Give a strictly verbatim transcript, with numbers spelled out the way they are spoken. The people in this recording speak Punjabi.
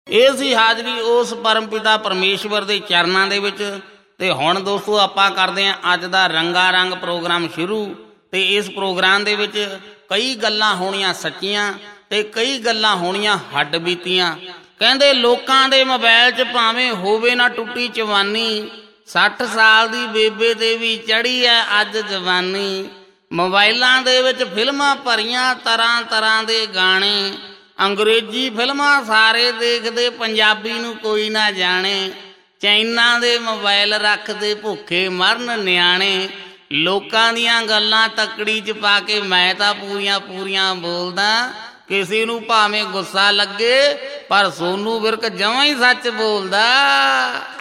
ਇਹ ਸੀ ਹਾਜ਼ਰੀ ਉਸ ਪਰਮ ਪਿਤਾ ਪਰਮੇਸ਼ਵਰ ਦੇ ਚਰਨਾਂ ਦੇ ਵਿੱਚ। ਤੇ ਹੁਣ ਦੋਸਤੋ ਆਪਾਂ ਕਰਦੇ ਹਾਂ ਅੱਜ ਦਾ ਰੰਗਾ ਰੰਗ ਪ੍ਰੋਗਰਾਮ ਸ਼ੁਰੂ। ਤੇ ਇਸ ਪ੍ਰੋਗਰਾਮ ਦੇ ਵਿੱਚ ਕਈ ਗੱਲਾਂ ਹੋਣੀਆਂ ਸੱਚੀਆਂ ਤੇ ਕਈ ਗੱਲਾਂ ਹੋਣੀਆਂ ਹੱਡ ਬੀਤੀਆਂ। ਕਹਿੰਦੇ ਲੋਕਾਂ ਦੇ ਮੋਬਾਇਲ 'ਚ ਭਾਵੇਂ ਹੋਵੇ ਨਾ ਟੁੱਟੀ ਚਵਾਨੀ, ਸੱਠ ਸਾਲ ਦੀ ਬੇਬੇ ਤੇ ਵੀ ਚੜ੍ਹੀ ਐ ਅੱਜ ਜਵਾਨੀ। ਮੋਬਾਈਲਾਂ ਦੇ ਵਿੱਚ ਫਿਲਮਾਂ ਭਰੀਆਂ ਤਰ੍ਹਾਂ ਤਰ੍ਹਾਂ ਦੇ ਗਾਣੇ, ਅੰਗਰੇਜ਼ੀ ਫਿਲਮਾਂ ਸਾਰੇ ਦੇਖਦੇ ਪੰਜਾਬੀ ਨੂੰ ਕੋਈ ਨਾ ਜਾਣੇ। ਚਾਈਨਾ ਦੇ ਮੋਬਾਇਲ ਰੱਖਦੇ ਭੁੱਖੇ ਮਰਨ ਨਿਆਣੇ। ਲੋਕਾਂ ਦੀਆਂ ਗੱਲਾਂ ਤੱਕੜੀ 'ਚ ਪਾ ਕੇ ਮੈਂ ਤਾਂ ਪੂਰੀਆਂ ਪੂਰੀਆਂ ਬੋਲਦਾ। ਕਿਸੇ ਨੂੰ ਭਾਵੇਂ ਗੁੱਸਾ ਲੱਗੇ ਪਰ ਸੋਨੂੰ ਵਿਰਕ ਜਮਾਂ ਹੀ ਸੱਚ ਬੋਲਦਾ।